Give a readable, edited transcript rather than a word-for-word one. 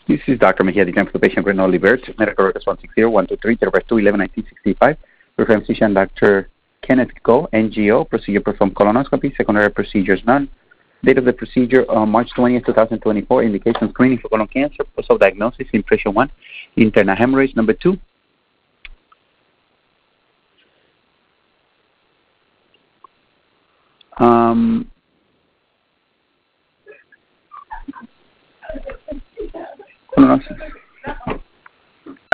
This is Dr. Mejia, the for the patient Renault Libert, medical records 160-123, Terabyte 2-11-1965. Reference physician Dr. Kenneth Go, NGO, procedure performed colonoscopy, secondary procedures none. Date of the procedure March 20th, 2024, indication screening for colon cancer, post-op diagnosis, impression 1, internal hemorrhage, number 2. Colonosis.